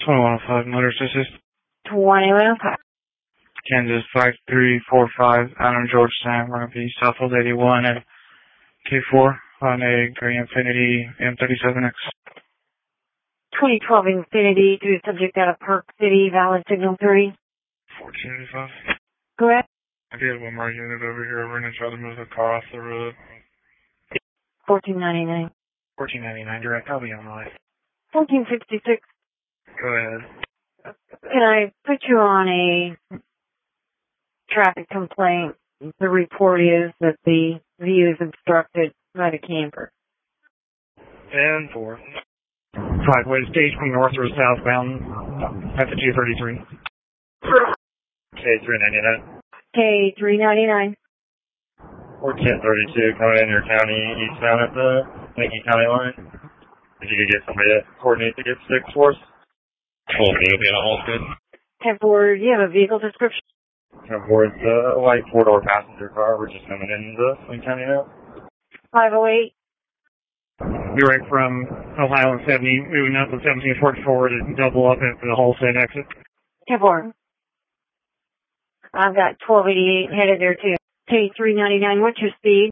2105 Motors Assist. 2105. Kansas 5345, Adam George Sam. We're going to be Southwest 81 at K4 on a Gray Infiniti M37X. 2012 Infiniti to subject out of Park City, valid signal 3. 1485. Go ahead. I did one more unit over here. We're going to try to move the car off the road. 1499. 1499 direct. I'll be on the way. 1466. Go ahead. Can I put you on a traffic complaint? The report is that the view is obstructed by the camper. And 4. Driveway to Stage from north or southbound at the 233. K399. K399. Or 1032 coming in your county eastbound at the Lincoln County line. If you could get somebody to coordinate to get 6 for us. Cool, you'll be in a Halstead. 10-4, do you have a vehicle description? 10-4, it's a white 4-door passenger car. We're just coming into Lincoln County now. 508. Be right from Ohio and 70, moving up to 1744 to double up at the Halstead exit. 10-4. I've got 1288 headed there too. K399, what's your speed?